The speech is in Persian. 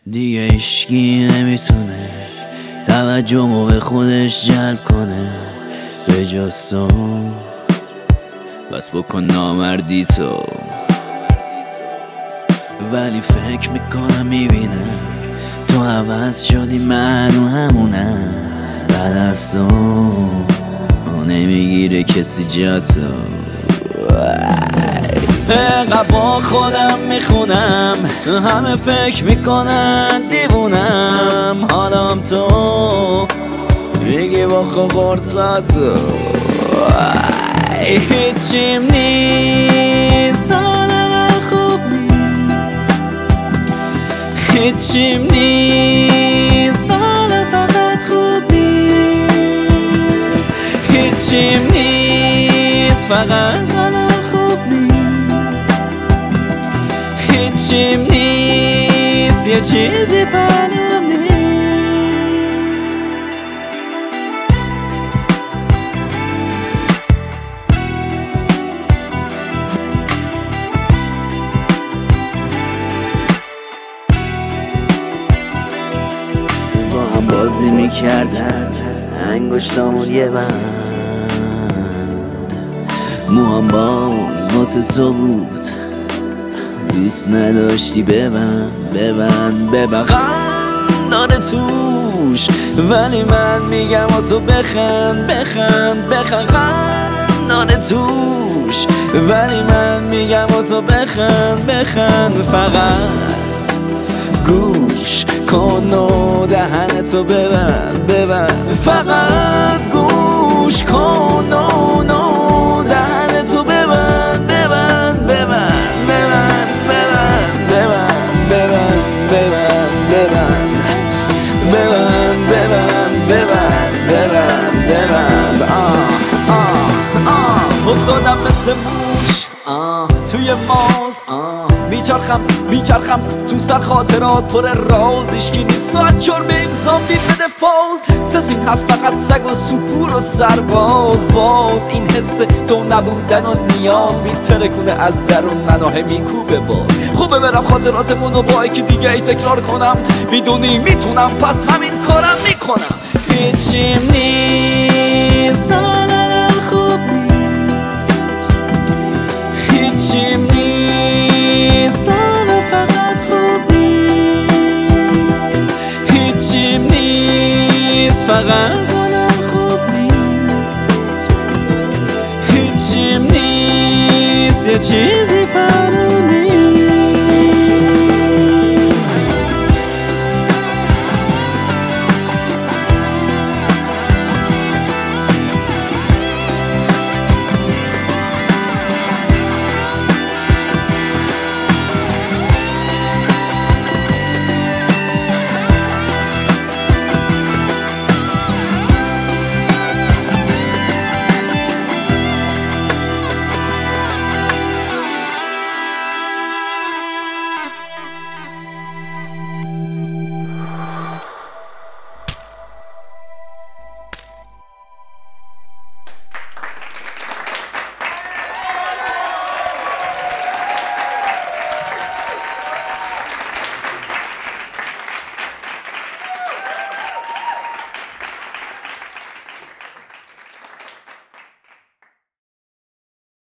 دیگه هیچکی نمیتونه توجهمو به خودش جلب کنه به جز تو. بس بکن نامردی تو. ولی فکر میکنم میبینم تو عوض شدی، منو همونم. بعد از تو نمیگیره کسی جا تو. انقدر با خودم میخونم، همه فکر میکنن دیوونم. حالم تو میگی با خود قرصاتو. هیچیم نیست، حال من خوب نیست. هیچیم نیست، حال فقط خوب نیست. هیچیم نیست، فقط حالم خوب نیست. هیچیم نیست، یه چیزی پنهون نیست. با هم بازی میکردن انگشتامون یه بند، موام باز واسه تو بود، دوست نداشتی ببند داره توش. ولی من میگم و تو بخند داره توش. ولی من میگم و تو بخند فقط گوش کن و دهنتو ببند. فقط گوش کن و دهنتو ببند. افتادم مثل موش توی ماز، میچرخم تو سر خاطرات پر راز. ایشکی نیست ساعت چرمه انسان بید بده فاز. سسین هست فقط سگ و سپور و سرباز. باز این حس تو نبودن و نیاز میترکونه از درون منو میکوبه باز. خوبه برم خاطراتمونو با یکی دیگه ای تکرار کنم. میدونی میتونم پس همین کارم میکنم. هیچیم نیست، حالم خوب نیست. هیچیم نیست، حالا فقط خوب نیست. هیچیم نیست، فقط حالم خوب نیست. هیچیم نیست، یه چیزی